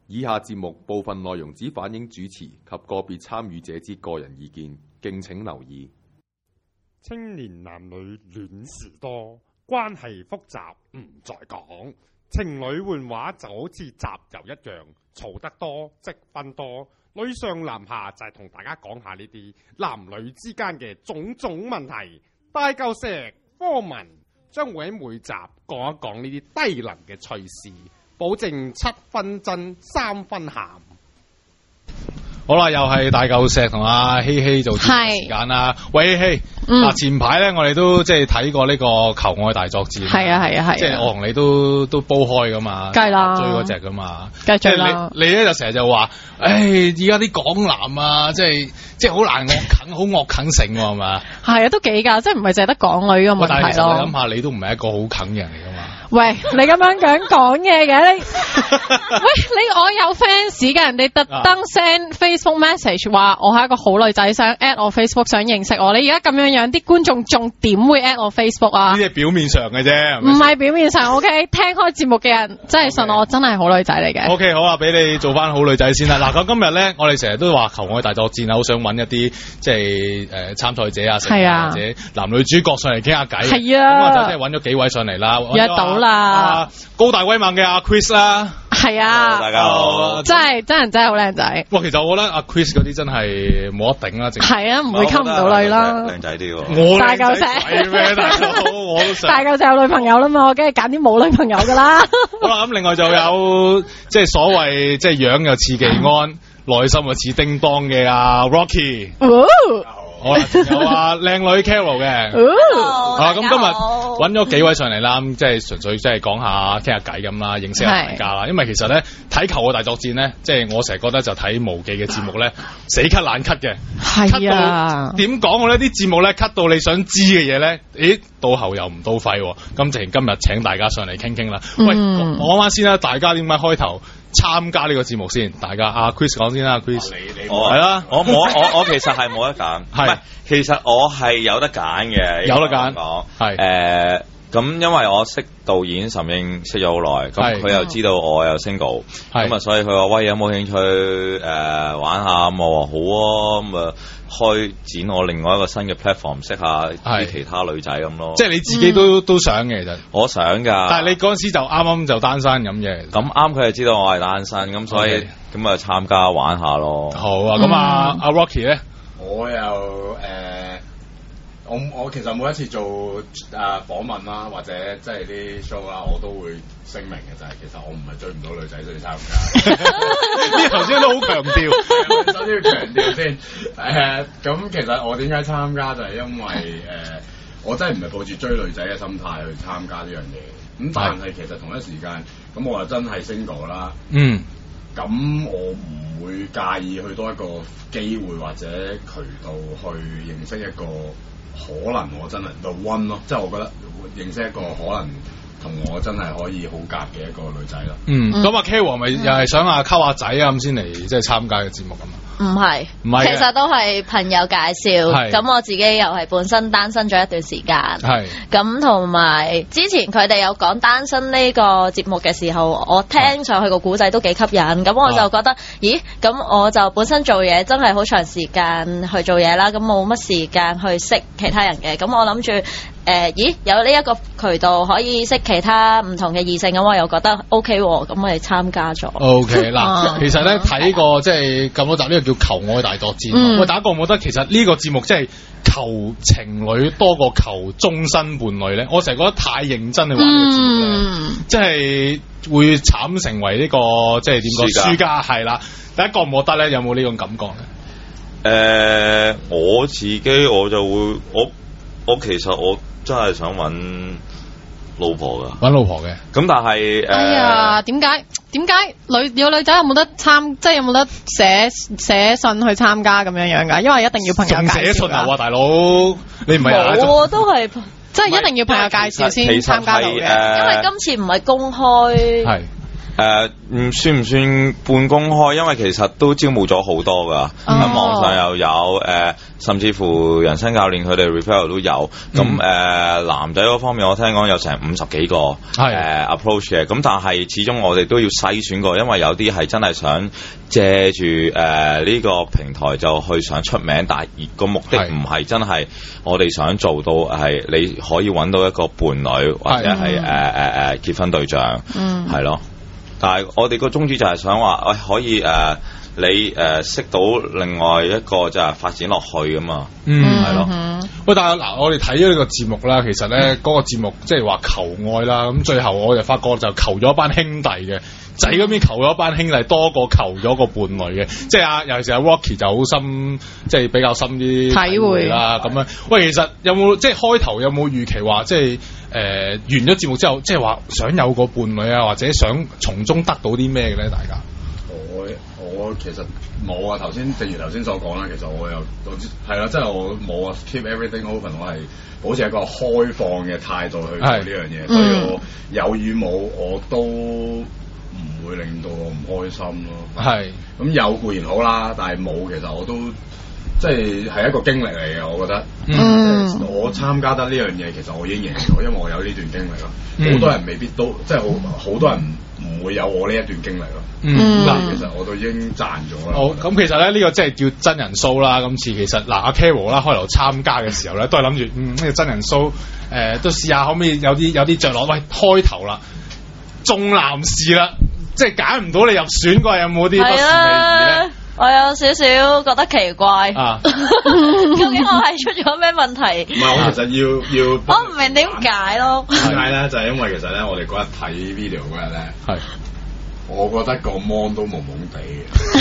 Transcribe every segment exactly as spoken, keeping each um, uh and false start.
以下節目部分內容只反映主持及個別參與者之個人意見，敬請留意。 青年男女戀事多，關係複雜唔再講。情侶換畫就好似集郵一樣，嘈得多積分多。女上男下就係同大家講下呢啲男女之間嘅種種問題。大舊石科文將會喺每集講一講呢啲低能嘅趣事，保證七分真三分鹹。 好啦，又係大舊石同阿希希做節目時間啦。喂，希希，嗱、嗯、前排咧，我哋都即係睇過呢個求愛大作戰。係啊係啊係。即係我同你都都煲開噶嘛，梗係啦，追嗰隻噶嘛，梗係追啦。你咧就成日就話，誒，而家啲港男啊，即係即係好難惡啃，好惡啃成係嘛？係啊，都幾噶，即係唔係淨係得港女嘅問題咯。但係其實你諗下，你都唔係一個好啃嘅人嚟噶嘛。喂，你咁樣講講嘢嘅你，喂你我有 fans 嘅，人哋特登 send Facebook message 話我係一個好女仔，想 at 我 Facebook 想認識我。你而家咁樣樣，啲觀眾仲點會 at 我 Facebook 啊？呢啲係表面上嘅啫，唔係表面上。OK， 聽開節目嘅人真係信我，真係好女仔嚟嘅。OK， 好啊，俾你做翻好女仔先啦。嗱，咁今日咧，我哋成日都話求愛大作戰啊，好想揾一啲即係誒參賽者啊，成啊，或者男女主角上嚟傾下偈。係啊，咁啊就即係揾咗幾位上嚟啦，約到啦。啊，高大威猛嘅阿 Chris 啦，係啊，大家好，真係真人真係好靚仔。哇，其實我覺得阿 Chris 嗰啲真係冇得頂啦，係啊，唔會溝唔到女啦，靚仔啲喎。我大舊石咩大佬，我都想大舊石有女朋友啦嘛，我梗係揀啲冇女朋友噶啦。好啦，咁另外就有即係所謂即係樣又似技安，內心又似叮當嘅阿 Rocky。好啦，有啊，靚女 Carol 嘅，啊，咁今日揾咗幾位上嚟啦，咁即係純粹即係講下傾下偈咁啦，認識下大家啦。因為其實咧睇求愛大作戰咧，即係我成日覺得就睇無記嘅節目咧，死咳爛咳嘅，係啊，點講我呢啲節目咧咳到你想知嘅嘢咧，咦，到喉又唔到肺，咁直情今日請大家上嚟傾傾啦。喂，講翻先啦，大家點解開頭參加呢個節目先？大家阿 Chris 講先啦 ，Chris， 你你係啦，我我我我其實係冇得揀，係，其實我係有得揀嘅，有得揀講，係誒，咁因為我識導演岑英識咗好耐，咁佢又知道我有 single，咁啊，所以佢話喂有冇興趣誒玩下？咁我話好啊，咁啊開展我另外一個新嘅 platform， 識下啲其他女仔咁咯。即係你自己都都想嘅，其實我想㗎。但係你嗰陣時就啱啱就單身咁嘅，咁啱佢就知道我係單身，咁所以咁啊參加玩下咯。好啊，咁啊阿 Rocky 咧，我又誒。我我其實每一次做誒、呃、訪問啦，或者即係啲 show 啦，我都會聲明嘅就係、是、其實我唔係追唔到女仔所以參加。呢頭先都好強調，首先要強調先。誒、呃、咁其實我點解參加就係因為誒、呃、我真係唔係抱住追女仔嘅心態去參加呢樣嘢。咁但係其實同一時間，咁我又真係 single 啦。嗯。咁我唔會介意去多一個機會或者渠道去認識一個。可能我真係 the one 咯，即係我覺得認識一個可能同我真係可以好夾嘅一個女仔啦。嗯，咁阿 K 王咪又係想啊溝下仔啊咁先嚟即係參加嘅節目咁啊？唔係，唔係，其實都係朋友介紹。咁我自己又係本身單身咗一段時間。係。咁同埋之前佢哋有講單身呢個節目嘅時候，我聽上去個古仔都幾吸引。咁我就覺得，咦？咁我就本身做嘢真係好長時間去做嘢啦，咁冇乜時間去識其他人嘅。咁我諗住。誒、呃，咦，有呢一個渠道可以識其他唔同嘅異性，咁我又覺得 O K 喎，咁我哋參加咗。O K 嗱，其實咧睇過即係咁多集呢個叫求愛大作戰。嗯、喂，大家覺唔覺得其實呢個節目即係求情侶多過求終身伴侶咧？我成日覺得太認真去玩呢個節目咧，即係、嗯、會慘成為呢、這個即係點講輸家係啦。大家覺唔覺得咧？有冇呢種感覺咧？誒、呃，我自己我就會我我其實我。真係想揾老婆噶，揾老婆嘅。咁但係誒，哎呀，點解點解女有女仔有冇得參，即係有冇得寫寫信去參加咁樣樣㗎？因為一定要朋友介紹。寫信啊，大佬，你唔係我都係，即係一定要朋友介紹先參加到嘅。因為今次唔係公開。係。 誒，唔算唔算半公開？因為其實都招募咗好多噶，喺網上又有誒，甚至乎人生教練佢哋 referral 都有。咁誒男仔嗰方面，我聽講有成五十幾個誒 approach 嘅。咁但係始終我哋都要篩選過，因為有啲係真係想借住誒呢個平台就去想出名，但係個目的唔係真係我哋想做到係你可以揾到一個伴侶或者係誒誒誒結婚對象，係咯。但係我哋個宗旨就係想話，喂、哎、可以誒、呃，你誒、呃、識到另外一個就係發展落去㗎嘛，嗯，係咯。 喂，但係嗱，我哋睇咗呢個節目啦，其實咧嗰、嗯、個節目即係話求愛啦，咁最後我就發覺就求咗一班兄弟嘅仔嗰邊求咗一班兄弟多過求咗個伴侶嘅，即係啊，尤其是阿 Rocky 就好深，即係比較深啲體會啦。咁樣，喂，其實有冇即係開頭有冇預期話即係？誒、呃，完咗節目之後，即係話想有個伴侶啊，或者想從中得到啲咩嘅咧？大家， 我我其實冇啊。頭先正如頭先所講啦，其實我又係啦，即係我冇啊。Keep everything open，我係保持一個開放嘅態度去做呢樣嘢，所以我有與冇我都唔會令到我唔開心咯。係咁有固然好啦，但係冇其實我都。即係係一個經歷嚟嘅，我覺得。嗯。我參加得呢樣嘢，其實我已經贏咗，因為我有呢段經歷咯。好、嗯、多人未必都，即係好好多人唔會有我呢一段經歷咯。嗯。嗱，其實我都已經賺咗啦。好， 咁其實咧呢、呢個即係叫真人 show 啦。今次其實嗱，阿 Carol 啦開頭參加嘅時候咧，都係諗住嗯呢、呢個真人 show，誒、呃、都試下可唔可以有啲有啲着落。喂，開頭啦，眾男士啦，即係揀唔到你入選嗰日有冇啲不是味兒咧？ 我有少少覺得奇怪，啊、究竟我係出咗咩問題？ 唔係，我其實要要， 我唔明點解咯。 點解咧？就係、是、因為其實咧，我哋嗰日睇 video 嗰日咧，係我覺得個 mon 都蒙蒙地嘅，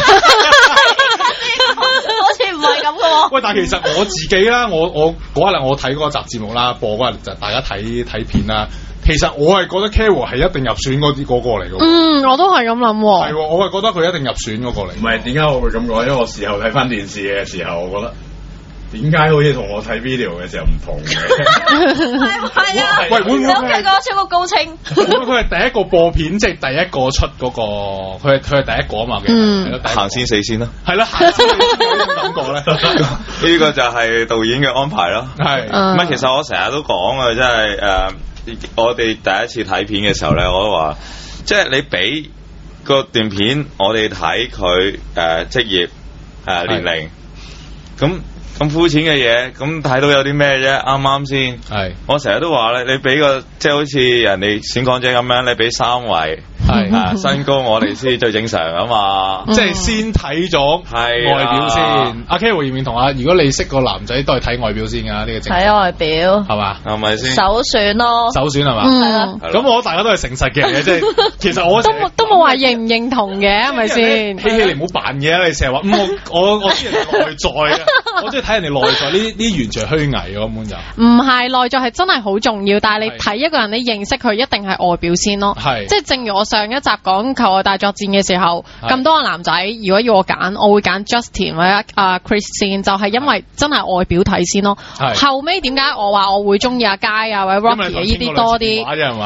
好似唔係咁嘅喎。 喂，但係其實我自己啦，我我嗰日我睇嗰集節目啦，播嗰日就大家睇睇片啦。其實我係覺得 Carol 係一定入選嗰啲嗰個嚟嘅。嗯， 我都係咁諗。 係，我係覺得佢一定入選嗰個嚟。 唔係，點解我會咁講？因為我事後睇翻電視嘅時候，我覺得點解好似同我睇 video 嘅時候唔同嘅？ 係唔係啊？喂，會唔會佢個超級高清？ 佢係第一個播片，即係第一個出嗰個，佢係佢係第一個啊嘛。 嗯，行先死先啦。 係啦，行先死先有種感覺咧。 呢個就係導演嘅安排咯。係，唔係其實我成日都講啊，即係誒。我哋第一次睇片嘅時候咧，我都話，即係你俾個段片我哋睇佢誒職業誒、呃、年齡，咁咁膚淺嘅嘢，咁睇到有啲咩啫？啱啱先？係我成日都話咧，你俾個即係好似人哋選港姐咁樣，你俾三圍。係啊，身高我哋先最正常啊嘛， 即係先睇咗外表先。阿 Carol 願唔願同啊？如果你識個男仔都係睇外表先噶，呢個正睇外表係嘛？ 係咪先？ 首選咯， 首選係嘛？ 係啦。 咁我大家都係誠實嘅嘢，即係其實我都都冇話認唔認同嘅，係咪先？ 希希你唔好扮嘢啊！你成日話咁我我我知人哋內在啊，我中意睇人哋內在，呢呢完全係虛偽嘅根本就。 唔係內在係真係好重要，但係你睇一個人，你認識佢一定係外表先咯。係，即係正如我上一集講求愛大作戰嘅時候，咁多個男仔，如果要我揀，我會揀 Justin 或者阿 Chris 先，就係因為真係外表睇先咯。後尾點解我話我會中意阿佳啊或者 Rocky 呢啲多啲？唔係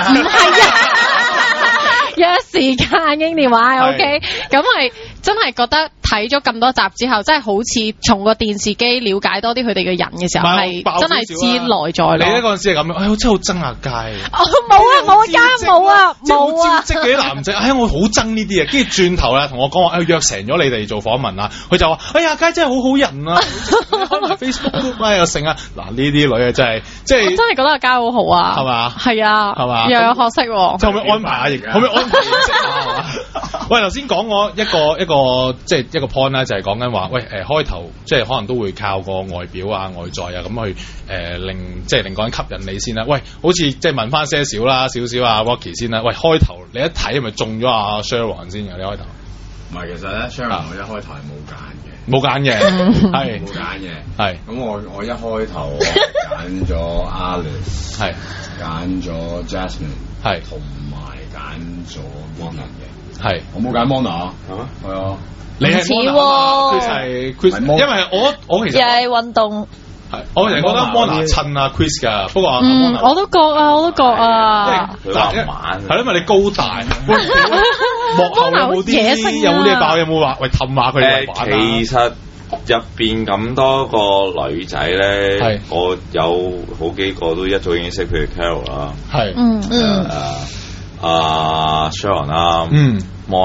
啊，約時間傾電話 OK， 咁係真係覺得睇咗咁多集之後，真係好似從個電視機了解多啲佢哋嘅人嘅時候，係真係知內在咯。 你咧嗰陣時係咁樣，哎，我真係好憎阿佳。 哦，冇啊，冇啊，家冇啊，冇啊。 即係啲男仔，哎，我好憎呢啲啊！跟住轉頭啦，同我講話，哎，約成咗你哋做訪問啊，佢就話，哎呀，佳真係好好人啊，開埋 Facebook group 啊，又成啊。嗱，呢啲女啊，真係，即係我真係覺得阿佳好好啊，係嘛？係啊，係嘛？又有學識喎。 即係可唔可以安排阿瑩？可唔可以安排認識下？喂，頭先講我一個一個即係一個 point 咧，就係講緊話，喂，誒開頭即係可能都會靠個外表啊、外在啊咁去誒令即係令個人吸引你先啦。喂，好似即係問翻些少啦，少少啊 Rocky 先啦。喂，開頭你一睇係咪中咗阿 Sharon 先嘅？你開頭唔係，其實咧 Sharon 我一開頭係冇揀嘅， 冇揀嘅，係冇揀嘅， 係。 咁我我一開頭揀咗 Alice， 係揀咗 Jasmine， 係同埋揀咗 Mona 嘅，係我冇揀 Mona 啊，係啊， 你係 Mona，佢係佢，因為我我其實又係運動。 我成日覺得 Mona 襯阿 Chris 㗎，不過嗯，我都覺啊，我都覺啊。 佢話晚係咯，因為你高大，幕後有冇啲有冇啲爆？有冇話喂氹下佢哋玩啊？ 其實入邊咁多個女仔咧，我有好幾個都一早已經識，譬如 Carol 啦， 係嗯嗯誒啊 Sharon 啦， 嗯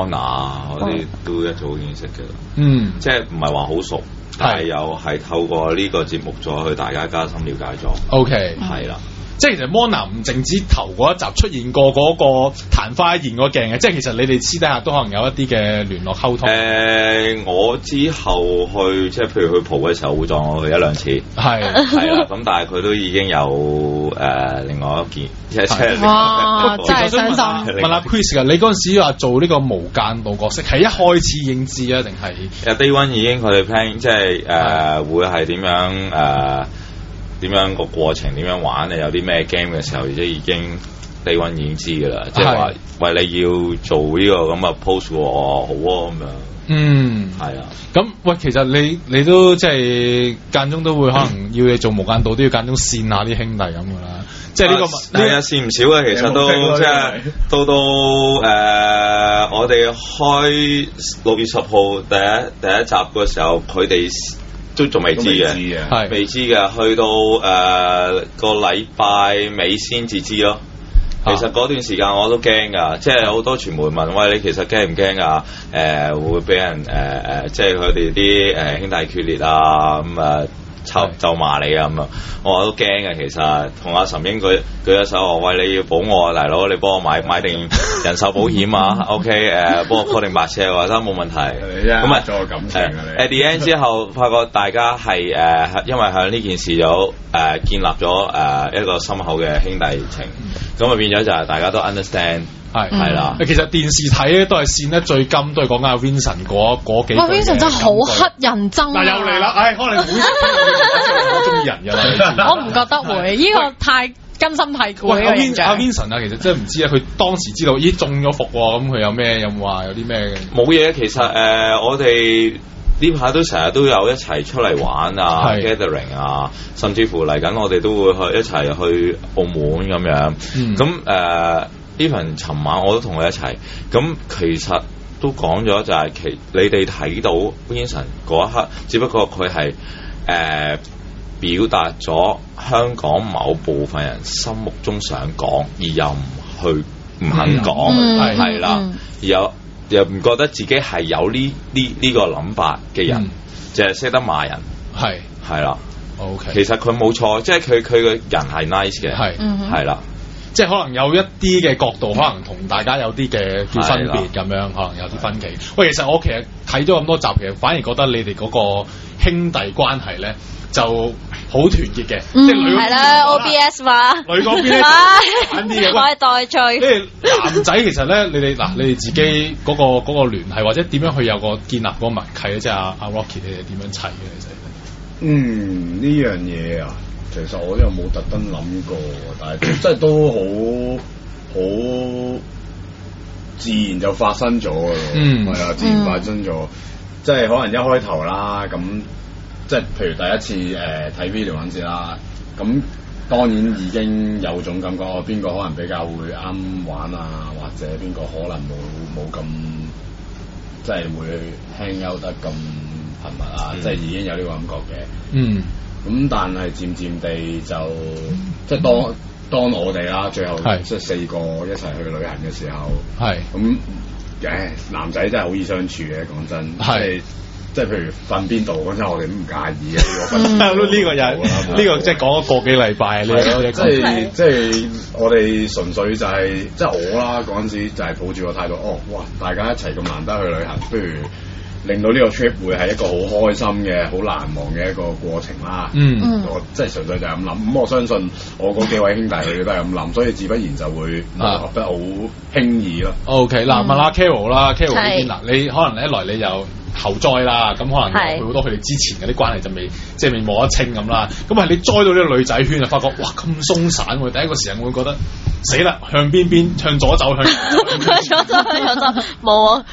Mona 嗰啲都一早已經識嘅啦， 嗯， 即係唔係話好熟。但係又係透過呢個節目再去大家加深了解咗。 O K， 係啦， 即係其實 Mona 唔淨止頭嗰一集出現過嗰個曇花一現嗰鏡嘅，即係其實你哋私底下都可能有一啲嘅聯絡溝通。 誒、呃，我之後去即係譬如去蒲嘅時候會撞我去一兩次，係係啦，咁但係佢都已經有誒、呃、另外一件，即係哇，真係傷心。 問下 Chris 㗎，你嗰陣時話做呢個無間道角色，係一開始已經知啊，定係 ？Day One 已經佢哋 plan 即係誒、呃、會係點樣誒？呃點樣個過程？點樣玩？你有啲咩 game 嘅時候，即係已經 Day One 已經知㗎啦。即係話，喂，你要做呢個咁嘅 post 喎，好啊咁樣。嗯，係啊。 咁喂，其實你你都即係間中都會可能要你做無間道，都要間中扇下啲兄弟咁㗎啦。即係呢個係啊，扇唔少嘅，其實都即係到到誒，我哋開六月十號第一第一集嘅時候，佢哋都仲未知嘅，係未知嘅，去到誒、呃、個禮拜尾先至知咯。其實嗰段時間我都驚㗎，即係好多傳媒問，喂，你其實驚唔驚㗎？誒、呃、會俾人誒誒、呃，即係佢哋啲誒兄弟決裂啊咁啊。嗯就就罵你啊咁啊！我話都驚嘅，其實同阿岑英舉舉一手，我喂，你要保我啊，大佬，你幫我買買定人壽保險啊？OK 誒、呃，幫我 call 定白車，我覺得冇問題。咁啊，做感情啊你。At the end 之後，發覺大家係誒、呃，因為喺呢件事有誒、呃、建立咗誒、呃、一個深厚嘅兄弟情，咁啊變咗就係大家都 understand。係係啦，其實電視睇咧都係線得最金，都係講緊阿 Vincent 嗰嗰幾。哇 ，Vincent 真係好乞人憎。 嗱又嚟啦，唉，可能會好中意人㗎啦。 我唔覺得會，呢個太根深蒂固嘅形象。 阿 Vincent 啊，其實真係唔知啊，佢當時知道咦中咗伏喎，咁佢有咩有冇話有啲咩嘅？ 冇嘢，其實誒、呃、我哋呢排都成日都有一齊出嚟玩啊 ，gathering 啊，甚至乎嚟緊我哋都會去一齊去澳門咁樣。咁誒、嗯。Even 尋晚我都同佢一齊，咁其實都講咗就係其你哋睇到 Vincent 嗰一刻，只不過佢係誒表達咗香港某部分人心目中想講，而又唔去唔肯講，係啦、嗯，而又又唔覺得自己係有呢呢呢個諗法嘅人，就係識得罵人，係係啦。OK，其實佢冇錯，即係佢佢個人係 nice 嘅，係係啦。 即係可能有一啲嘅角度，可能同大家有啲嘅叫分別咁樣，可能有啲分歧。喂，其實我其實睇咗咁多集，其實反而覺得你哋嗰個兄弟關係咧就好團結嘅。 嗯，係啦 ，O B S 嘛。 女嗰邊咧簡啲嘅， 我係代罪。 即係男仔其實咧，你哋嗱，你哋自己嗰個嗰個聯繫，或者點樣去有個建立嗰個默契咧？即係阿阿 Rocky，你哋點樣砌嘅其實？ 嗯，呢樣嘢啊。其實我都有冇特登諗過，但係即係都好好自然就發生咗嘅，嗯，係啊，自然發生咗，嗯、即係可能一開頭啦，咁即係譬如第一次誒睇 video 嗰陣時啦，咁當然已經有種感覺，我邊個可能比較會啱玩啊，或者邊個可能冇冇咁即係會 hang out 得咁頻密啊，嗯、即係已經有呢個感覺嘅，嗯。咁但係漸漸地就即係當當我哋啦，最後即係四個一齊去旅行嘅時候，係咁誒男仔真係好易相處嘅，講真，係即係譬如瞓邊度嗰陣，我哋都唔介意嘅。呢個呢個又呢個即係講咗個幾禮拜呢個， 即係即係我哋純粹就係即係我啦嗰陣時就係抱住個態度，哦哇，大家一齊咁難得去旅行，不如令到呢個 trip 會係一個好開心嘅、好難忘嘅一個過程啦。嗯，我即係純粹就係咁諗。咁我相信我嗰幾位兄弟佢哋都係咁諗，所以自不然就會磨合得好輕易咯。 OK，嗱問下 Carol 啦 ，Carol 呢邊嗱，你可能一來你又後栽啦，咁可能佢好多佢哋之前嗰啲關係就未即係未摸得清咁啦。咁係你栽到呢個女仔圈啊，發覺哇咁鬆散喎，第一個時間會覺得死啦，向邊邊向左走向右走， 向左走向右走，冇啊。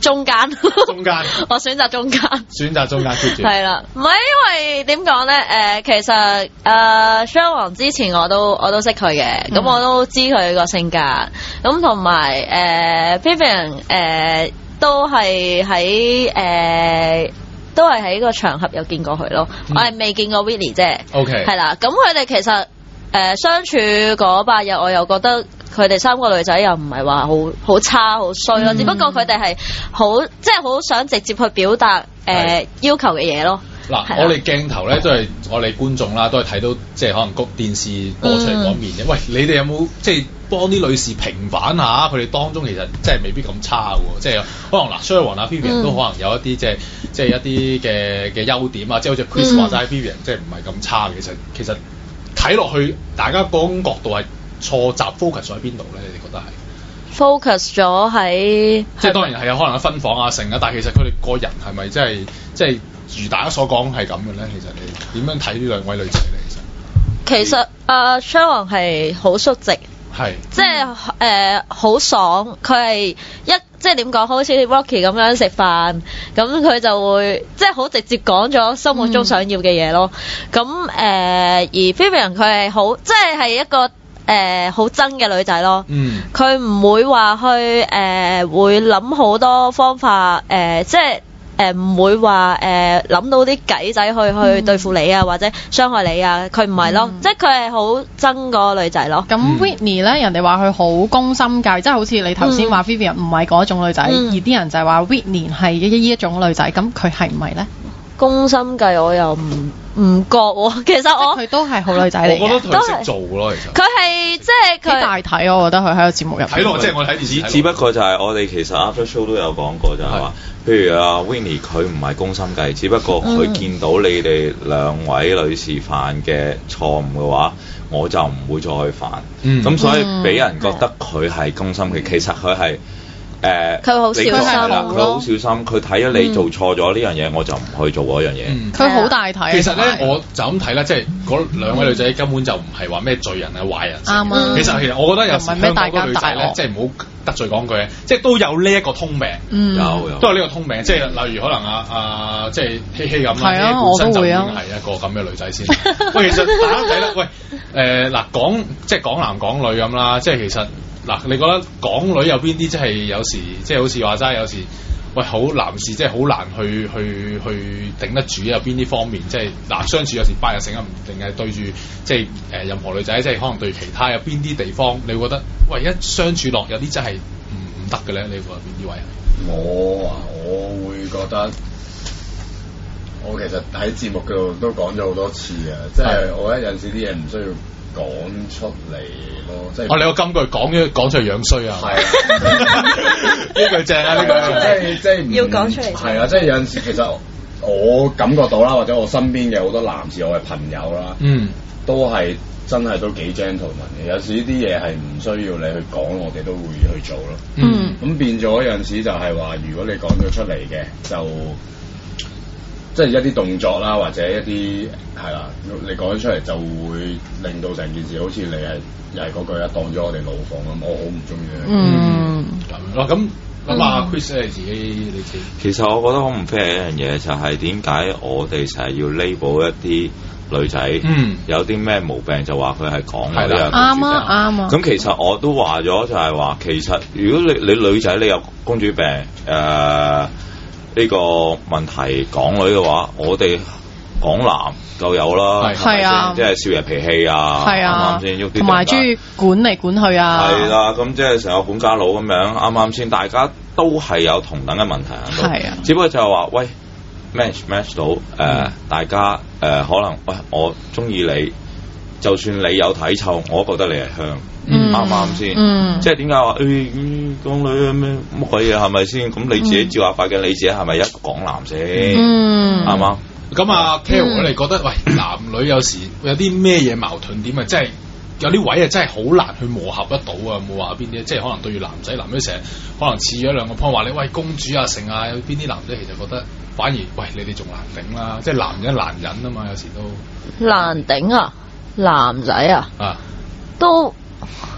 中間， 中間， 我選擇中間， 選擇中間 keep 住。 係啦，唔係因為點講咧？誒、呃，其實誒，雙、呃、王之前我都我都識佢嘅，咁、嗯、我都知佢個性格，咁同埋誒 Vivian 誒都係喺誒都係喺個場合有見過佢咯，嗯、我係未見過 Whitney 啫。OK， 係啦，咁佢哋其實誒、呃、相處嗰八日，我又覺得。佢哋三個女仔又唔係話好好差好衰咯，嗯、只不過佢哋係好即係好想直接去表達誒、呃、要求嘅嘢咯。 嗱，我哋鏡頭咧都係我哋觀眾啦，都係睇到即係可能個電視播出嚟嗰面嘅。嗯、喂，你哋有冇即係幫啲女士平反下？佢哋當中其實即係未必咁差喎，即係可能嗱 Sherwin 啊 Vivian 都可能有一啲即係即係一啲嘅嘅優點啊，即係好似 Chris 話齋 Vivian 即係唔係咁差嘅。其實其實睇落去，大家嗰種角度係。錯集 focus 咗喺邊度咧？你哋覺得係 focus 咗喺即係當然係有可能有分房啊成啊，但係其實佢哋個人係咪真係即係如大家所講係咁嘅咧？其實你點樣睇呢兩位女仔咧？其實其實阿 Sherwin 係好率直， 係即係誒好爽，佢係一即係點講？好似 Rocky 咁樣食飯，咁佢就會即係好直接講咗心目中想要嘅嘢咯。咁誒、嗯呃、而 Vivian 佢係好即係係一個。誒好憎嘅女仔咯，佢唔、嗯、會話去誒、呃、會諗好多方法誒、呃，即係誒唔會話誒諗到啲計仔去去對付你啊，或者傷害你啊，佢唔係咯，嗯、即係佢係好憎嗰個女仔咯。 咁 Whitney 咧，人哋話佢好攻心計，即係好似你頭先話 Vivian 唔係嗰種女仔，嗯、而啲人就係話 Whitney 係呢一種女仔，咁佢係唔係咧？ 攻心計我又唔唔覺喎，其實我佢都係好女仔嚟嘅， 我覺得佢識做咯，其實佢係即係佢大體，我覺得佢喺個節目入睇落，即係我睇電視， 只只不過就係我哋其實 After Show 都有講過，就係話，譬如阿 Winnie 佢唔係攻心計，只不過佢見到你哋兩位女士犯嘅錯誤嘅話，我就唔會再去犯，咁所以俾人覺得佢係攻心計，其實佢係。誒， 佢好小心啦，佢好小心，佢睇咗你做錯咗呢樣嘢，我就唔去做嗰樣嘢。 佢好大體。 其實咧，我就咁睇啦，即係嗰兩位女仔根本就唔係話咩罪人啊、壞人。 啱啊。 其實其實我覺得有時香港嗰女仔咧，即係唔好得罪講句，即係都有呢一個通病。有有。都有呢個通病，即係例如可能啊啊，即係希希咁啦，本身就已經係一個咁嘅女仔先。喂，其實大家睇啦，喂，誒嗱，講即係港男港女咁啦，即係其實。嗱，你覺得港女有邊啲即係有時即係好似話齋有時，喂好男士即係好難去去去頂得住，有邊啲方面即係嗱相處有時八日成日唔定係對住即係誒、呃、任何女仔，即係可能對其他有邊啲地方，你會覺得喂一相處落有啲真係唔唔得嘅咧？你覺得邊啲位啊？ 我啊，我會覺得我其實喺節目度都講咗好多次啊，即係我覺得有陣時啲嘢唔需要講出嚟咯，即係哦，你個金句講咗講出嚟樣衰啊！係啊，呢句正啊！呢句即係即係要講出嚟。 係啊，即係有陣時其實我感覺到啦，或者我身邊嘅好多男士，我嘅朋友啦，嗯，都係真係都幾 gentleman 嘅。有時呢啲嘢係唔需要你去講，我哋都會去做咯。嗯，咁變咗有陣時就係話，如果你講咗出嚟嘅，就即係一啲動作啦，或者一啲係啦，你講咗出嚟就會令到成件事好似你係又係嗰句啊，當咗我哋老馮咁，我好唔中意。 嗯，咁咯，咁咁啊 ，Chris 你自己你自己。 其實我覺得好唔 fair 一樣嘢，就係點解我哋成日要 label 一啲女仔，嗯，有啲咩毛病就話佢係港女啊， 啱啊啱啊。 咁其實我都話咗，就係話其實如果你你女仔你有公主病，誒、呃。呢個問題港女嘅話，我哋港男就有啦，係啊，即係少爺脾氣啊，啱啱先？喐啲同埋中意管嚟管去啊， 係啦，咁即係成個管家佬咁樣，啱啱先？大家都係有同等嘅問題喺度，係啊，只不過就係話喂 match match 到誒，呃嗯、大家誒、呃、可能喂我中意你，就算你有體臭，我都覺得你係香。啱啱先？嗯，即係點解話誒港女咩乜鬼嘢係咪先？咁你自己照下塊鏡，你自己係咪一個港男先？嗯，啱嘛？ 咁啊 Carol 你覺得喂男女有時有啲咩嘢矛盾點啊？即係有啲位啊，真係好難去磨合得到啊！冇話邊啲，即係可能對住男仔，男仔成日可能似咗兩個 point 話你喂公主啊成啊，有邊啲男仔其實覺得反而喂你哋仲難頂啦，即係男人難忍啊嘛，有時都難頂啊，男仔啊，啊都。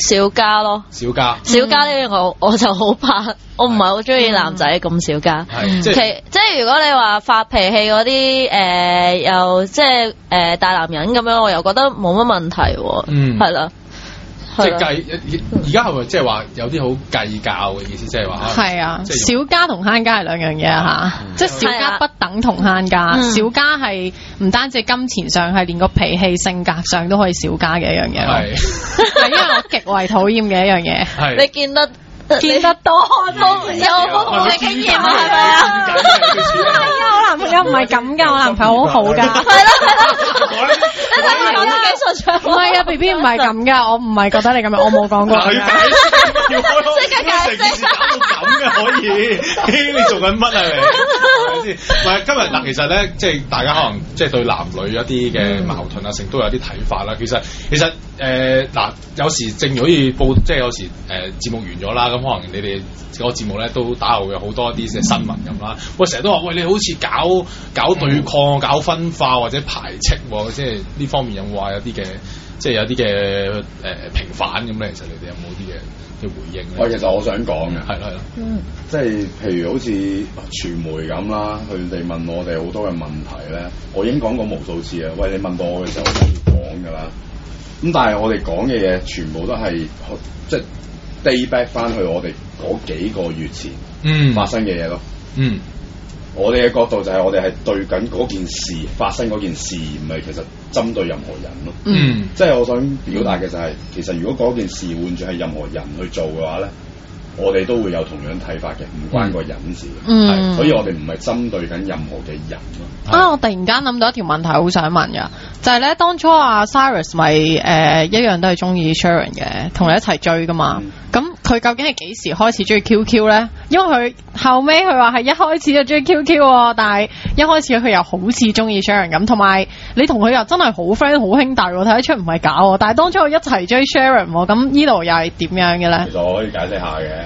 小家咯， 小家， 小家呢樣我我就好怕，我唔係好中意男仔咁小家。 係其即係如果你話發脾氣嗰啲誒，又即係誒、呃、大男人咁樣，我又覺得冇乜問題喎。嗯，係啦。 即係計而家係咪即係話有啲好計較嘅意思，即係話係啊，小家同慳家係兩樣嘢嚇，即係小家不等同慳家，小家係唔單止金錢上，係連個脾氣性格上都可以小家嘅一樣嘢咯。係，因為我極為討厭嘅一樣嘢。 係， 你見得見得多都有豐富嘅經驗啊，係咪啊？ 係啊，我男朋友唔係咁㗎，我男朋友好好㗎。係咯係咯。你睇我講得幾順暢？唔係啊 ，B B 唔係咁噶，我唔係覺得你咁樣，我冇講過。 要解釋，要開即刻解釋，搞到咁嘅可以？你做緊乜啊？你係咪先？唔係今日嗱，其實咧，即係大家可能即係對男女一啲嘅矛盾啊，成都有啲睇法啦。其實其實誒嗱、呃，有時正如好似報，即係有時誒節、呃、目完咗啦，咁可能你哋個節目咧都打後嘅好多啲嘅新聞咁啦。喂，成日都話喂，你好似搞搞對抗、搞分化或者排斥，即係呢方面有冇話有啲嘅，即係有啲嘅誒平反咁咧？其實你哋有冇啲嘅嘅回應咧？ 喂，其實我想講嘅係啦係啦， 嗯，即係譬如好似傳媒咁啦，佢哋問我哋好多嘅問題咧，我已經講過無數次啦。喂，你問到我嘅時候，我都要講㗎啦。咁但係我哋講嘅嘢全部都係即係 day back 翻去我哋嗰幾個月前嗯發生嘅嘢咯。嗯。我哋嘅角度就係我哋係對緊嗰件事發生嗰件事，唔係其實針對任何人咯。嗯，即係我想表達嘅就係、是，其實如果嗰件事換住係任何人去做嘅話咧，我哋都會有同樣睇法嘅，唔關個人事。嗯，所以我哋唔係針對緊任何嘅人咯。 啊，我突然間諗到一條問題，好想問噶，就係、是、咧當初阿 Cyrus 咪誒、呃、一樣都係中意 Sharon 嘅，同你一齊追噶嘛。咁、嗯佢究竟係幾時開始中意 Q Q 咧？因為佢後尾佢話係一開始就中意 Q Q 喎，但係一開始佢又好似中意 Sharon 咁，同埋你同佢又真係好 friend 好兄弟喎，睇得出唔係假喎。但係當初佢一齊追 Sharon 喎，咁呢度又係點樣嘅咧？ 其實我可以解釋下嘅，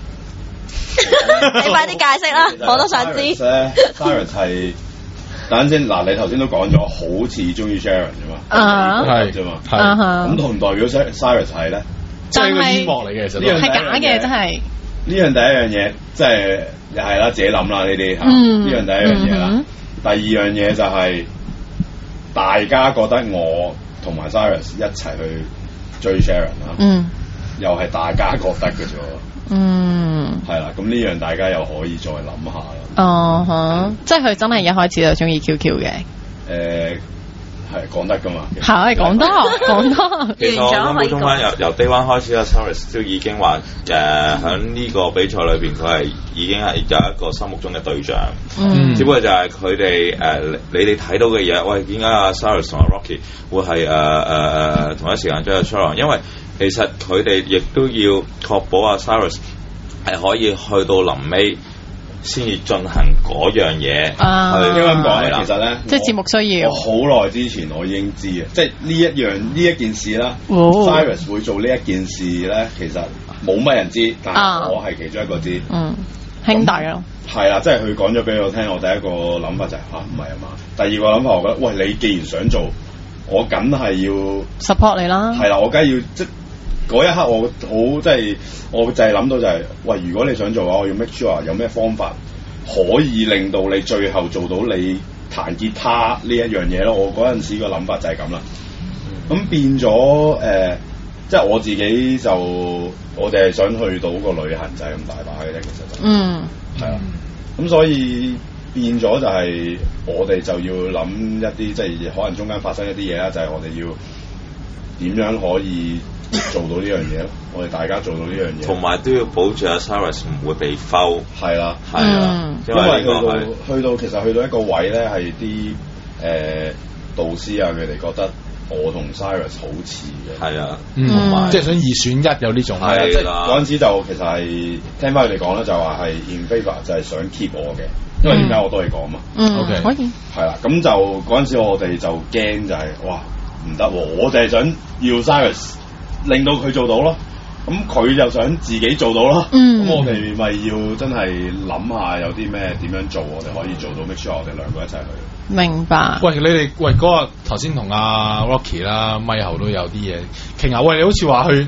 你快啲解釋啦，我都想知。 Cyrus 係等陣先嗱，你頭先都講咗好似中意 Sharon 啫嘛，係啫嘛，咁同唔代表 Cyrus 係咧？ 即係個煙幕嚟嘅，其實係假嘅，真係。 呢樣第一樣嘢，即係又係啦，自己諗啦呢啲嚇。呢樣第一樣嘢啦，嗯、第二樣嘢就係、是、大家覺得我同埋 Cyrus 一齊去追 Sharon 啦。嗯。又係大家覺得嘅啫。嗯。係啦，咁呢樣大家又可以再諗下啦。 哦，嚇！即係佢真係一開始就中意 Q Q 嘅。誒、 呃。係講得噶嘛？ 係講得，講得。 其實我諗補充翻，由由 Day One 開始啦 Cyrus 都已經話誒，喺呢個比賽裏邊，佢係已經係有一個心目中嘅對象。嗯。只不過就係佢哋誒，你哋睇到嘅嘢，喂，點解阿 Cyrus 同阿 Rocky 會係誒誒誒同一時間追阿 Sharon？因為其實佢哋亦都要確保阿 Cyrus 係可以去到臨尾。先至進行嗰樣嘢， 係應該咁講咧。其實咧， 即係節目需要。 我好耐之前我已經知嘅，即係呢一樣呢一件事啦。哦、Cyrus 會做呢一件事咧，其實冇乜人知，但係我係其中一個知。 嗯，兄弟咯。 係啦，即係佢講咗俾我聽，我第一個諗法就係吓唔係啊嘛。第二個諗法，我覺得喂，你既然想做，我梗係要 support 你啦。 係啦，我梗係要即。嗰一刻我好即係，我就係諗到就係、是，喂！如果你想做嘅話，我要 make sure 有咩方法可以令到你最後做到你彈吉他呢一樣嘢咯。我嗰陣時個諗法就係咁啦。咁、嗯、變咗誒、呃，即係我自己就，我哋係想去到個旅行就係咁大把嘅啫，其實就嗯係啦。咁所以變咗就係我哋就要諗一啲，即係可能中間發生一啲嘢啦，就係、是、我哋要點樣可以。做到呢樣嘢咯，我哋大家做到呢樣嘢， 同埋都要保住阿 Cyrus 唔會被摟。 係啦， 係啦， 因為去到去到其實去到一個位咧，係啲誒導師啊，佢哋覺得我同 Cyrus 好似嘅。係啊， 同埋即係想二選一有呢種。 係啦，即係嗰陣時就其實係聽翻佢哋講咧，就話係 in favor 就係想 keep 我嘅，因為點解我都係講嘛。 嗯，OK，可以。 係啦，咁就嗰陣時我哋就驚就係哇唔得喎，我哋係想要 Cyrus。令到佢做到咯，咁佢就想自己做到咯，咁、嗯、我哋咪要真係諗下有啲咩點樣做，我哋可以做到 make sure 我哋兩個一齊去。 明白。 喂，你哋喂嗰個頭先同阿 Rocky 啦，咪後都有啲嘢傾下。喂，你好似話去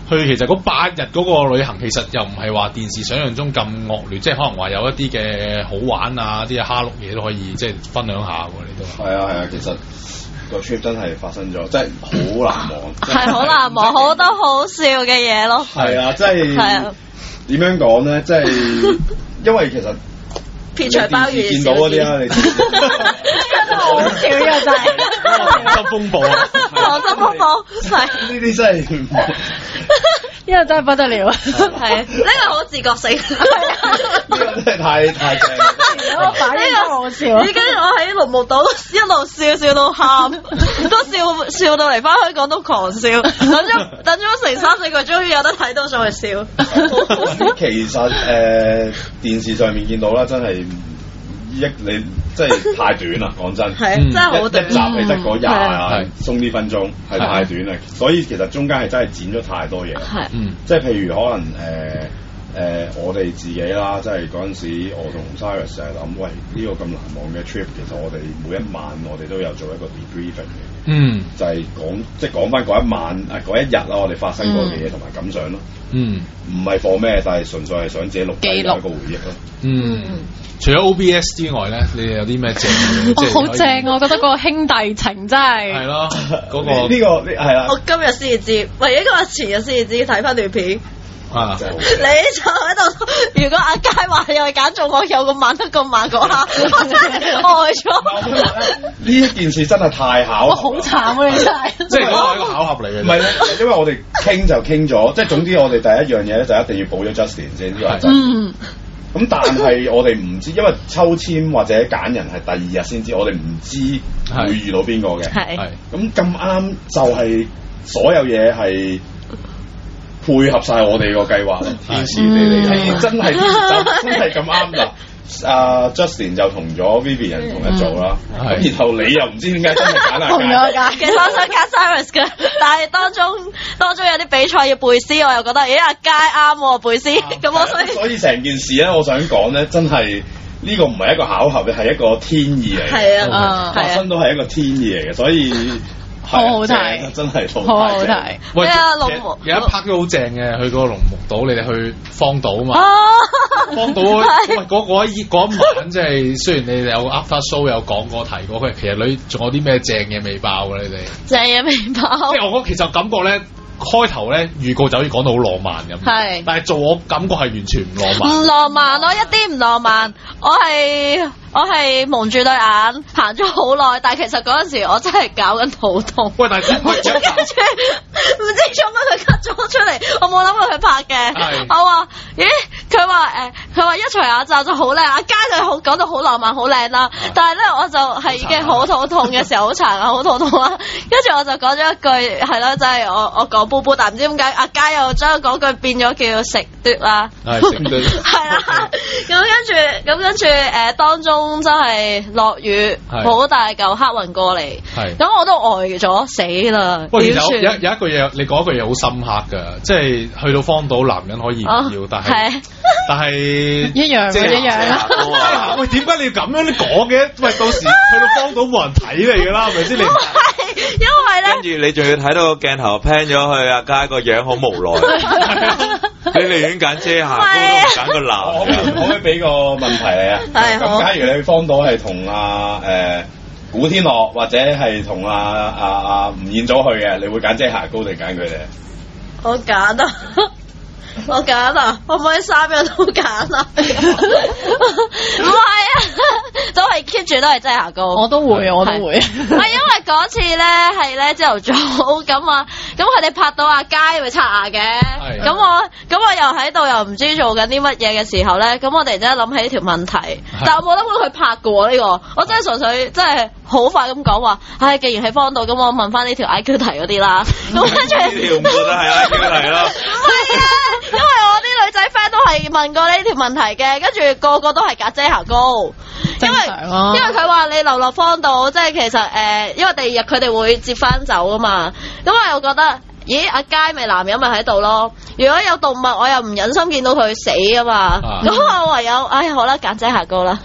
去其實嗰八日嗰個旅行其實又唔係話電視想象中咁惡劣，即係可能話有一啲嘅好玩啊，啲蝦碌嘢都可以即係分享下喎，你都係啊係啊，其實個 trip 真係發生咗，真係好難忘， 係好難忘，好多好笑嘅嘢咯。 係啊，即係點樣講咧？即係因為其實。 撇除鮑魚見到嗰啲啊，你好笑呢個真係溏心風暴啊！ 溏心風暴係呢啲真係呢個真係不得了， 係呢個好自覺性， 呢個真係太太正。 呢個反應好笑， 已經我喺龍目島一路笑笑到喊，都笑笑到嚟翻香港都狂笑，等咗等咗成三四個鐘，終於有得睇到再笑。 其實誒、呃、電視上面見到啦，真係一你即係太短啦，講真， 係真係好短， 一集係得嗰廿鬆啲分鐘，係太短啦，所以其實中間係真係剪咗太多嘢， 係， 即係譬如可能誒。呃誒、呃，我哋自己啦，即係嗰陣時，我同 Cyrus 成日諗，喂，呢、這個咁難忘嘅 trip，其實我哋每一晚我哋都有做一個 debriefing 嘅， 嗯， 就係講即係講翻嗰一晚啊嗰一日啦，我哋發生過嘅嘢同埋感想咯，嗯，唔係放咩，但係純粹係想自己錄低一個回憶咯， 嗯，除咗 O B S 之外咧，你哋有啲咩正嘅？ 哦，好正，我覺得個兄弟情真係係咯，嗰、那個呢、這個係啦， 我今日先至知，唯一個我前日先至知，睇翻段片。 啊！ 你就喺度，如果阿佳話又係揀中我有個晚得咁晚嗰下，我真係呆咗。 呢一件事真係太巧合， 我好慘啊！你真係， 即係嗰個係一個巧合嚟嘅。 唔係咧，因為我哋傾就傾咗，即係總之我哋第一樣嘢咧就一定要補咗 Justin 先，呢個係真。 嗯。 咁但係我哋唔知，因為抽籤或者揀人係第二日先知，我哋唔知會遇到邊個嘅。 係。 咁咁啱就係所有嘢係配合晒我哋個計劃，天時地利係真係就真係咁啱啦！阿 Justin 就同咗 Vivian 同一組啦，咁然後你又唔知點解真係揀阿佳， 其實我想揀 Cyrus 嘅，但係當中當中有啲比賽要背詩，我又覺得咦阿佳啱喎背詩，咁我所以所以成件事咧，我想講咧，真係呢個唔係一個巧合嘅，係一個天意嚟嘅， 係啊， 發生都係一個天意嚟嘅，所以。 好好睇， 真係好好睇。 喂，有一 part 都好正嘅，去嗰個龍目島，你哋去荒島啊嘛。荒島喂，嗰嗰一嗰一晚，即係雖然你哋有 after show 有講過提過，佢其實你仲有啲咩正嘢未爆嘅你哋？ 正嘢未爆。 即係我覺得其實感覺咧，開頭咧預告就好似講到好浪漫咁。係。但係做我感覺係完全唔浪漫。唔浪漫咯，一啲唔浪漫。我係。我係蒙住對眼行咗好耐，但係其實嗰陣時我真係搞緊肚痛。 喂，但係跟住唔知做乜佢 cut 咗出嚟，我冇諗過佢拍嘅。我話咦，佢話誒，佢話一除眼罩就好靚，阿佳就好講到好浪漫好靚啦。但係咧我就係已經好肚痛嘅時候，好殘啊，好肚痛啦。跟住我就講咗一句係咯，就係我我講煲煲，但唔知點解阿佳又將嗰句變咗叫食嘟啦。係食嘟。係啦，咁跟住咁跟住誒當中。真係落雨，好大嚿黑雲過嚟，咁我都呆咗死啦。 喂，有有有一句嘢，你講一句嘢好深刻噶，即係去到荒島，男人可以唔要，但係但係一樣嘅一樣啦。 喂，點解你要咁樣講嘅？喂，到時去到荒島冇人睇你噶啦，係咪先？你因為咧， 跟住你仲要睇到個鏡頭 pan 咗去阿佳個樣好無奈。你寧願揀遮瑕膏都唔揀個男， 可唔可以俾個問題你啊？咁假如你去荒島係同阿誒古天樂或者係同阿阿阿吳彥祖去嘅，你會揀遮瑕膏定揀佢哋？ 我揀啊！我揀啊！可唔可以三樣都揀啊？唔係啊，都係 keep 住都係遮瑕膏。 我都會，我都會。 係因為嗰次咧係咧朝頭早咁啊，咁佢哋拍到阿佳會刷牙嘅，咁我咁我又喺度又唔知做緊啲乜嘢嘅時候咧，咁我突然之間諗起呢條問題，但我冇諗過佢拍嘅喎呢個，我真係純粹真係好快咁講話，唉，既然喺荒島，咁我問翻呢條 I Q 題嗰啲啦。咁跟住呢條唔覺得係 I Q 題咯？ 唔係啊！因為我啲女仔 friend 都係問過呢條問題嘅，跟住個個都係揀遮瑕膏，因為、啊、因為佢話你流落荒島，即係其實誒、呃，因為第二日佢哋會接翻走啊嘛，咁我又覺得，咦阿佳咪男人咪喺度咯，如果有動物我又唔忍心見到佢死啊嘛，咁、啊、我唯有，唉好啦，揀遮瑕膏啦。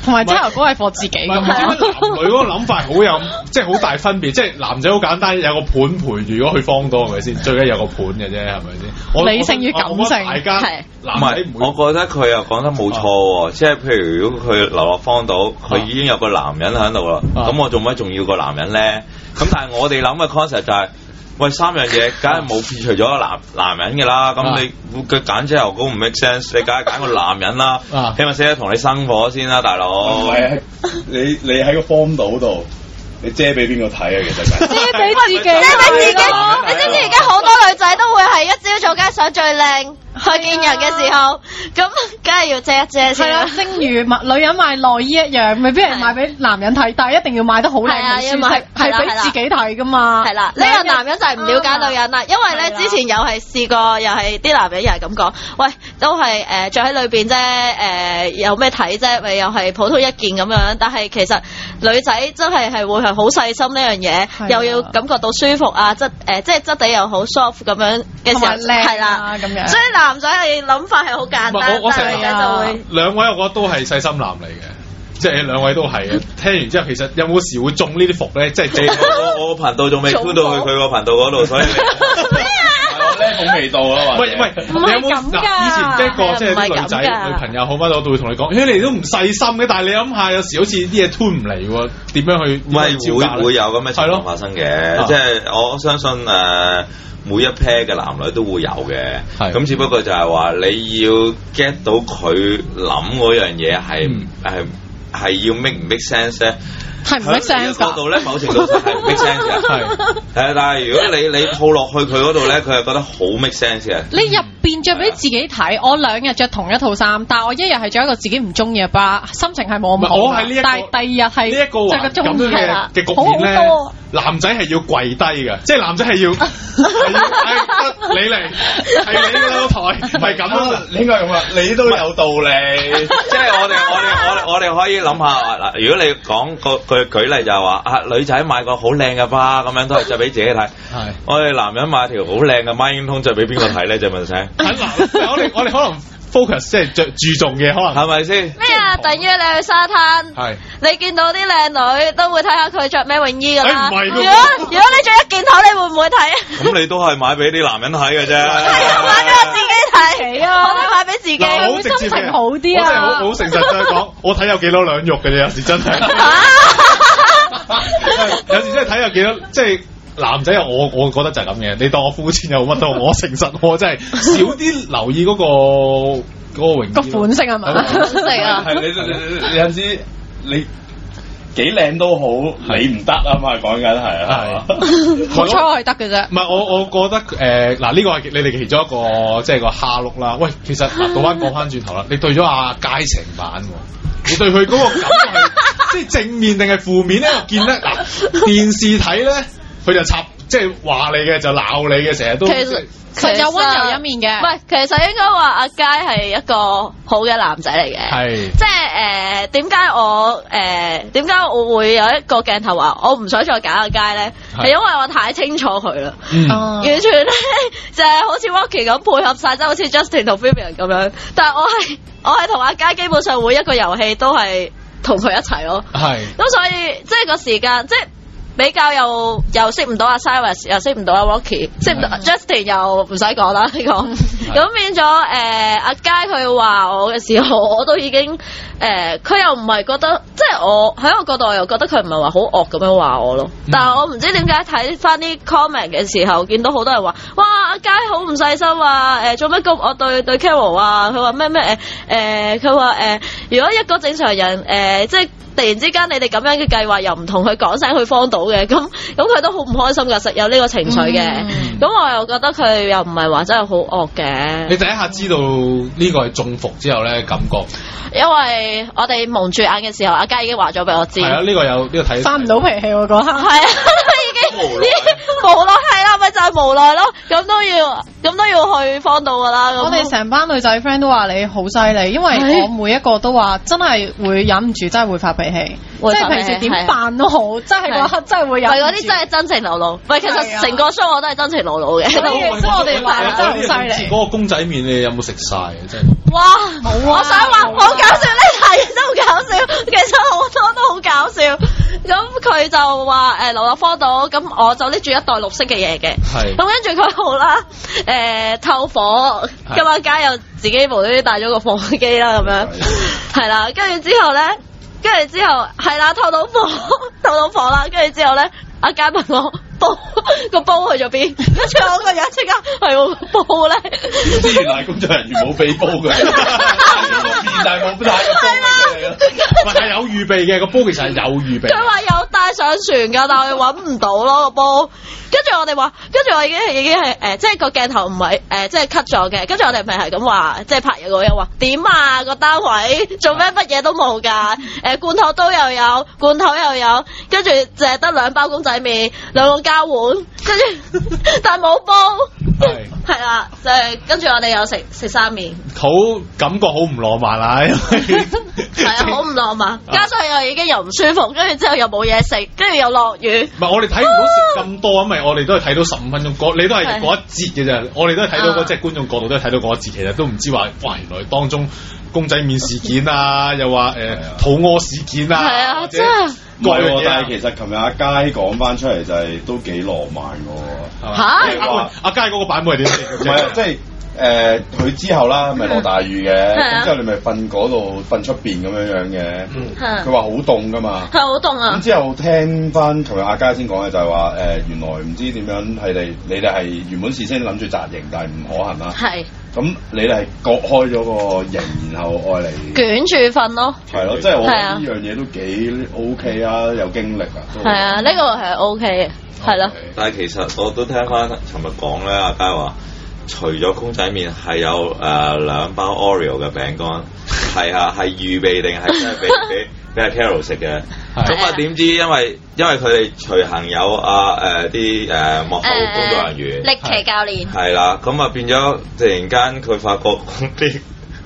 同埋朝頭哥係貨自己。 唔係男女嗰個諗法好有，即係好大分別。即係男仔好簡單，有個伴陪住，如果去方多係咪先？最緊要有個伴嘅啫，係咪先？ 理性與感性， 大家唔係，我覺得佢又講得冇錯喎。即係譬如如果佢流落荒島，佢已經有個男人喺度啦，咁我做乜仲要個男人咧？咁但係我哋諗嘅 concept 就係。喂，三樣嘢梗係冇撇除咗個男男人嘅啦，咁你佢揀朝頭哥唔 make sense， 你梗係揀個男人啦，起碼先同你生火先啦，大佬。 唔係，你你喺個荒島度，你遮俾邊個睇啊？其實遮俾自己，遮俾自己。你知唔知而家好多女仔都會係一朝早梗係想最靚去見人嘅時候，咁梗係要遮一遮先。係啦， 正如女人買內衣一樣，未必係買俾男人睇，但係一定要買得好靚嘅書，係係俾自己睇噶嘛。係啦，呢個男人就係唔了解女人啦，因為咧之前又係試過，又係啲男人又係咁講，喂，都係誒着喺裏邊啫，誒有咩睇啫，咪又係普通一件咁樣。但係其實女仔真係係會係好細心呢樣嘢，又要感覺到舒服啊，質誒即係質地又好 soft 咁樣嘅時候，係啦咁樣。所以男仔係諗法係好簡單， 我我成日就會兩位，我覺得都係細心男嚟嘅，即係兩位都係嘅。聽完之後，其實有冇時會中呢啲伏咧？即係我我我頻道仲未搬到去佢個頻道嗰度，所以咩啊？咧好味道啊！ 喂喂，你有冇嗱？以前一個即係啲女仔女朋友好乜我都會同你講，誒你都唔細心嘅，但係你諗下，有時好似啲嘢吞唔嚟喎，點樣去？ 唔係會會有咁嘅情況發生嘅，即係我相信誒。每一 pair 嘅男女都會有嘅，咁只不過就係話你要 get 到佢諗嗰樣嘢係係係要 make 唔 make sense 咧？ 係唔 make sense 嗰度咧，某程度上係唔 make sense 嘅。係誒，但係如果你你套落去佢嗰度咧，佢係覺得好 make sense 嘅。 你入邊着俾自己睇，我兩日着同一套衫，但係我一日係着一個自己唔中意嘅 bra，心情係冇咁好。 我係呢一個， 但係第二日係呢一個咁樣嘅嘅局面咧，男仔係要跪低嘅，即係男仔係要係要係你嚟，係你嗰台，係咁咯， 應該咁啊，你都有道理。 即係我哋我哋我哋我哋可以諗下嗱，如果你講個句舉例就係話啊，女仔買個好靚嘅 bra 咁樣都係着俾自己睇，係我哋男人買條好靚嘅孖煙通着俾邊個睇咧？就問聲。 我哋我哋可能 focus 即係着注重嘅，可能係咪先？ 咩啊？等於你去沙灘，係你見到啲靚女都會睇下佢着咩泳衣噶啦。如果如果你着一件頭，你會唔會睇啊？ 咁你都係買俾啲男人睇嘅啫。 係啊，買俾我自己睇啊，我都買俾自己， 好心情好啲啊。 我真係好好誠實再講，我睇有幾多兩肉嘅啫，有時真係。有時真係睇有幾多，即係。男仔我我覺得就係咁嘅，你當我膚淺又乜都，我誠實我真係少啲留意嗰、嗰個嗰個泳衣個款式係咪？款式啊！ 係你你你有陣時你幾靚都好，你唔得啊嘛，講緊係啊， 好彩我係得嘅啫。 唔係我我覺得誒嗱呢個係你哋其中一個即係個蝦碌啦。喂，其實嗱，倒翻講翻轉頭啦，你對咗阿佳成版喎，你對佢嗰個感覺係即係正面定係負面咧？我見咧嗱電視睇咧。佢就插，即係話你嘅就鬧你嘅，成日都其實其實有溫柔一面嘅。 喂，其實應該話阿佳係一個好嘅男仔嚟嘅。係，即係誒點解我誒點解我會有一個鏡頭話我唔想再揀阿佳咧？係因為我太清楚佢啦，嗯、完全咧就係、是、好似 Rocky 咁配合晒，即係好似 Justin 同 Vivian 咁樣。但係我係我係同阿佳基本上每一個遊戲都係同佢一齊咯。係，咁所以即係個時間即係。比較又又識唔到阿 Cyrus， 又識唔到阿 Rocky， 識唔到 Justin 又唔使講啦呢個。咁變咗誒阿佳佢話我嘅時候，我都已經誒佢、呃、又唔係覺得，即係我喺我角度我又覺得佢唔係話好惡咁樣話我咯。嗯、但係我唔知點解睇翻啲 comment 嘅時候，見到好多人話哇阿佳好唔細心啊！誒做乜咁我對對 Carol 啊？佢話咩咩誒誒佢話誒如果一個正常人誒、呃、即係。突然之間，你哋咁樣嘅計劃又唔同佢講聲去荒島嘅，咁咁佢都好唔開心㗎，實有呢個情緒嘅。咁、嗯、我又覺得佢又唔係話真係好惡嘅。 你第一下知道呢個係中伏之後咧，感覺？ 因為我哋蒙住眼嘅時候，阿佳已經話咗俾我知。係啊，呢、呢個有呢、呢個睇。 翻唔到脾氣喎嗰刻。係啊， 已經無奈，無奈係啦，咪就係、係、無奈咯。咁都要，咁都要去荒島㗎啦。 我哋成班女仔 friend 都話你好犀利，因為我每一個都話真係會忍唔住，真係會發脾氣。即係平時點扮都好，真係嗰刻真係會有。唔係嗰啲真係真情流露。唔係其實成個 show 我都係真情流露嘅。所以我哋扮真係好犀利。 嗰個公仔麵你有冇食晒啊？真係。 哇！冇啊！我想話好搞笑呢題真係好搞笑。其實佢就話誒流落荒島，咁我就拎住一袋綠色嘅嘢嘅。係。咁跟住佢好啦，誒、呃、透火，咁阿佳又自己無端端帶咗個火機啦，咁樣係啦，跟住之後咧，跟住之後係啦，透到火，透到火啦，跟住之後咧，阿佳問我。煲個煲去咗邊？跟住我個人即刻係我個煲咧。 點知原來工作人員冇俾煲嘅，但係冇帶個煲嚟咯。 唔係有預備嘅個煲，其實係有預備。 佢話有帶上船㗎，但係我揾唔到咯個煲。跟住我哋話，跟住我已經已經係誒，即係個鏡頭唔係誒，即係 cut 咗嘅。跟住我哋咪係咁話，即係拍嘢嗰人話點啊個單位做咩乜嘢都冇㗎？誒罐頭刀又有，罐頭又有，跟住淨係得兩包公仔麵，兩個交碗，跟住但係冇煲。係係啦，就係跟住我哋有食食生麵， 好感覺好唔浪漫啊！ 係啊，好唔浪漫，加上又已經又唔舒服，跟住之後又冇嘢食，跟住又落雨。 唔係我哋睇唔到食咁多，因為我哋都係睇到十五分鐘，你都係嗰一節嘅啫。我哋都係睇到嗰即係觀眾角度都係睇到嗰一節，其實都唔知話哇原來當中公仔麵事件啊，又話誒肚屙事件啊， 係啊，真係。 唔係，但係其實琴日阿佳講翻出嚟就係都幾浪漫嘅喎。 嚇！ 阿阿佳嗰個版本係點嚟？ 唔係，即係誒佢之後啦，咪落大雨嘅，咁之後你咪瞓嗰度瞓出邊咁樣樣嘅。佢話好凍㗎嘛。 係好凍啊！ 咁之後聽翻琴日阿佳先講嘅就係話誒，原來唔知點樣係你你哋係原本事先諗住紮營，但係唔可行啦。係。咁你哋係割開咗個營，然後愛嚟捲住瞓咯。係咯，即係我覺得呢樣嘢都幾 OK 啊，有經歷啊。 係啊，呢個係 OK 嘅，係咯。 但係其實我都聽翻尋日講咧，阿佳話除咗公仔麵係有誒兩包 Oreo 嘅餅乾，係啊，係預備定係真係俾俾俾阿 Carol 食嘅。咁啊點知因為因為佢哋隨行有啊誒啲誒幕後工作人員， 力奇教練係啦，咁啊變咗突然間佢發覺啲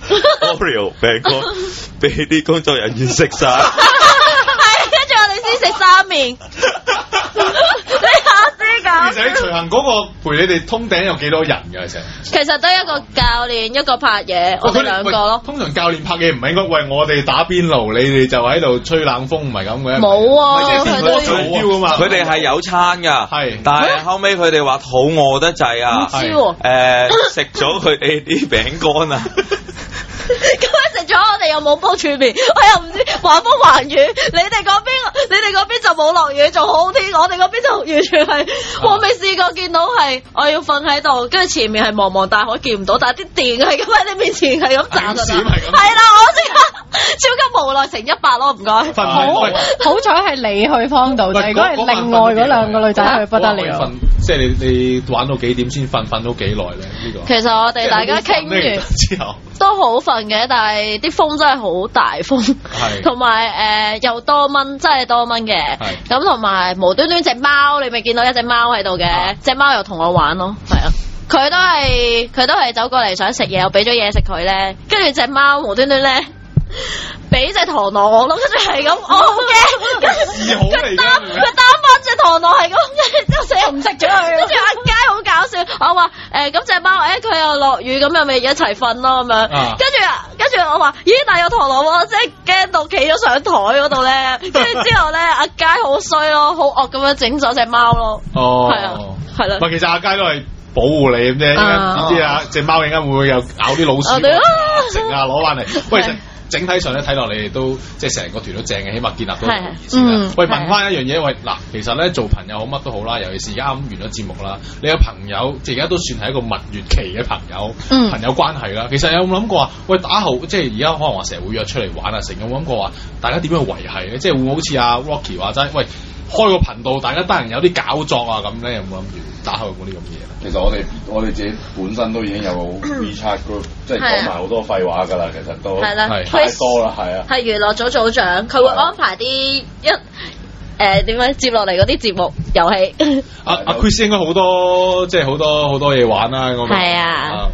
Oreo 餅乾俾啲工作人員食晒， 係跟住我哋先食生麵。你下先講。 其實你隨行嗰個陪你哋通頂有幾多人㗎？其實其實得一個教練，一個拍嘢，我哋兩個咯。 通常教練拍嘢唔係應該喂我哋打邊爐，你哋就喺度吹冷風，唔係咁嘅。 冇啊， 佢哋做標啊嘛。 佢哋係有餐㗎，係，但係後尾佢哋話肚餓得滯啊， 唔知喎。 誒食咗佢哋啲餅乾啊。 咁樣食咗，我哋又冇煲柱麵，我又唔知橫風橫雨。你哋嗰邊，你哋嗰邊就冇落雨，仲好天。我哋嗰邊就完全係，我未試過見到係，我要瞓喺度，跟住前面係茫茫大海見唔到，但係啲電係咁喺你面前係咁斬㗎。係啦，我即刻超級無奈成一百咯，唔該。 好，好彩係你去荒島啫，如果係另外嗰兩個女仔去不得了。 即係你你玩到幾點先瞓？瞓到幾耐咧？呢個其實我哋大家傾完之後都好瞓嘅，但係啲風真係好大風，同埋誒又多蚊，真係多蚊嘅。咁同埋無端端隻貓，你咪見到一隻貓喺度嘅，隻貓又同我玩咯，係啊。佢都係佢都係走過嚟想食嘢，我俾咗嘢食佢咧，跟住隻貓無端端咧。俾隻螳螂我咯，跟住係咁，我好驚，跟住佢擔佢擔翻隻螳螂係咁，跟住之後死又唔食咗佢，跟住阿佳好搞笑，我話誒咁隻貓誒佢又落雨咁又咪一齊瞓咯咁樣，跟住跟住我話咦但係有螳螂喎，即係驚到企咗上台嗰度咧，跟住之後咧阿佳好衰咯，好惡咁樣整咗隻貓咯，係啊係啦， 唔係其實阿佳都係保護你咁啫，點知啊隻貓陣間會唔會又咬啲老鼠食啊攞翻嚟？喂。整體上咧睇落你哋都即係成個團都正嘅，起碼建立到友誼先啦。喂，問翻一樣嘢，喂嗱，其實咧做朋友好乜都好啦，尤其是而家啱完咗節目啦，你有朋友即係而家都算係一個蜜月期嘅朋友，嗯、朋友關係啦。其實有冇諗過話，喂打後即係而家可能話成日會約出嚟玩啊，成日有冇諗過話大家點樣維繫咧？即係會唔會好似阿 Rocky 話齋，喂開個頻道，大家得閒有啲搞作啊咁咧，有冇諗住打後有冇啲咁嘅嘢？ 其實我哋我哋自己本身都已經有 WeChat group， 即係講埋好多廢話㗎啦，其實都係啦，太多啦，係啊。係娛樂組組長，佢會安排啲一誒點樣接落嚟嗰啲節目遊戲。 阿阿 Chris 應該好多即係好多好多嘢玩啦，咁係啊。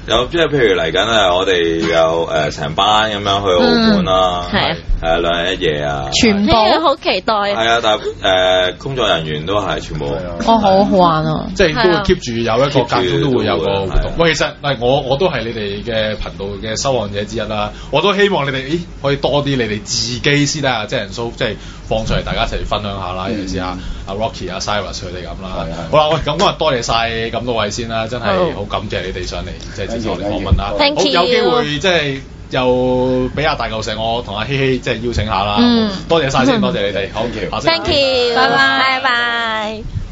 有即係譬如嚟緊啊，我哋有誒成班咁樣去澳門啦，係啊，係啊，兩日一夜啊， 全部好期待。 係啊，但係誒工作人員都係全部， 哦，好好玩啊！ 即係都會 keep 住有一個間中都會有個活動。喂，其實嗱，我我都係你哋嘅頻道嘅收看者之一啦，我都希望你哋，咦，可以多啲你哋自己私底下即係人 show，即係放出嚟，大家一齊分享下啦。尤其是阿阿 Rocky、阿 Cyrus 佢哋咁啦。好啦，喂，咁今日多謝晒咁多位先啦，真係好感謝你哋上嚟即係接受我哋訪問啦。 Thank you。 好，有機會即係又俾阿大舊石我同阿希希即係邀請下啦。多謝晒先，多謝你哋。好， Thank you。拜拜，拜拜。